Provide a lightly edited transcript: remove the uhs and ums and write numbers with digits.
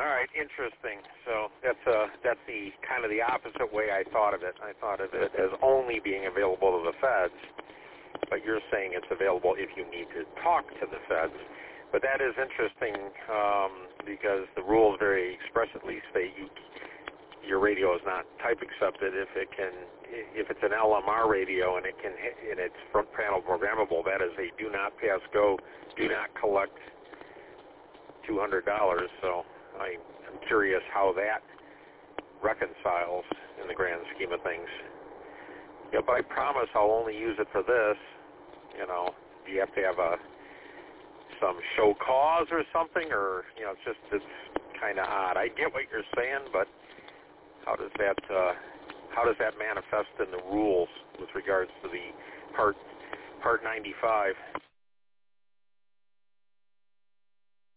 right, interesting. So that's the kind of the opposite way I thought of it. I thought of it as only being available to the feds, but you're saying it's available if you need to talk to the feds. But that is interesting because the rules very expressly state your radio is not type accepted if it's an LMR radio and it's front panel programmable. That is a do not pass go, do not collect $200. So I'm curious how that reconciles in the grand scheme of things. Yeah, but I promise I'll only use it for this. Do you have to have some show cause or something, or it's kind of odd. I get what you're saying, but how does that manifest in the rules with regards to the Part 95?